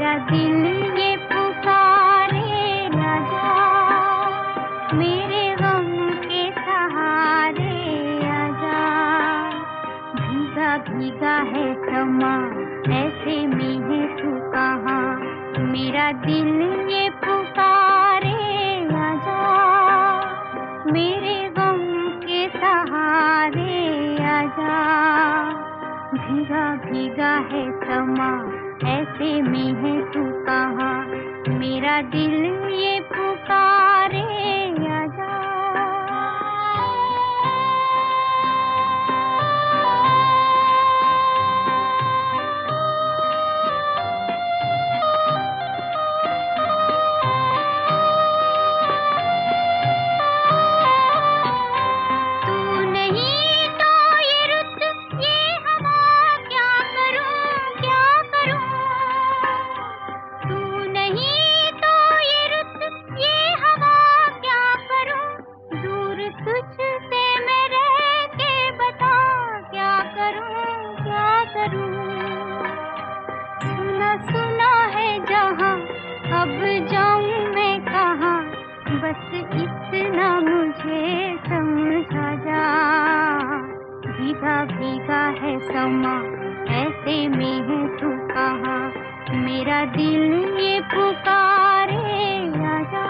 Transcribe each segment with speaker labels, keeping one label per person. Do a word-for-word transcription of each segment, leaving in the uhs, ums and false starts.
Speaker 1: मेरा दिल ये पुकारे आजा, मेरे गम के सहारे आजा। भीगा भीगा है समा, ऐसे में है तू कहाँ। मेरा दिल ये पुकारे आजा, मेरे गम के सहारे आजा। भीगा भीगा है समा, ऐसे में है तू कहाँ। मेरा दिल ये पुकारे आजा। तुझसे मैं रह के बता क्या करूं क्या करूं। सुना सुना है जहां, अब जाऊं मैं कहां। बस इतना मुझे समझा जा। भीगा भीगा है समा, ऐसे में है तू कहाँ। मेरा दिल ये पुकारे आजा।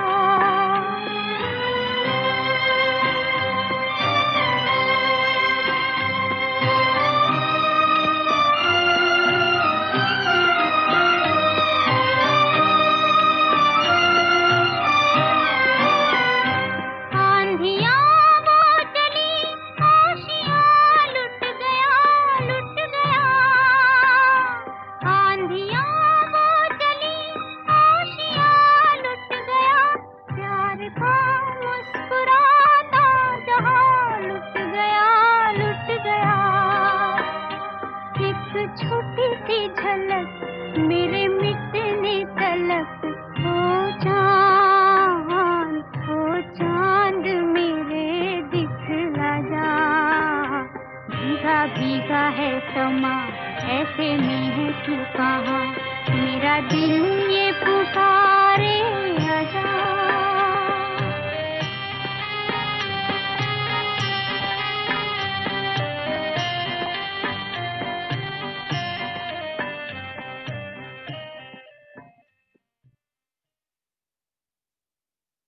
Speaker 1: छोटी सी झलक मेरे मिटने तलक। ओ चांद ओ चांद मेरे दिखला जा। भीगा भीगा है समा, ऐसे में है तू कहाँ। मेरा दिल ये पुकार